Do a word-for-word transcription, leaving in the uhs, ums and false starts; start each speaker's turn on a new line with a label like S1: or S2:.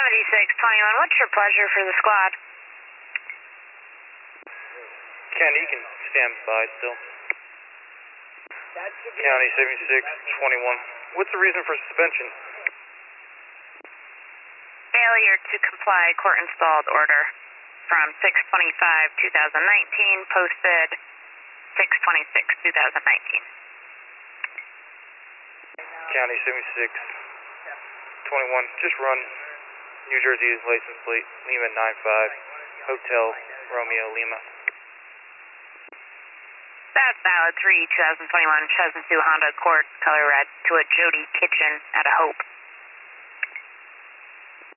S1: seventy-six twenty-one, what's your pleasure for the squad?
S2: County, you can stand by still. County seventy-six twenty-one, what's the reason for suspension?
S1: Failure to comply court-installed order from six twenty-five twenty nineteen, posted six twenty-six twenty nineteen.
S2: County seventy-six twenty-one, just run New Jersey license plate, Lima nine five, Hotel Romeo Lima.
S1: That's valid three twenty twenty-one, Chesson two Honda Accord, color red, to a Jody Kitchen at a Hope.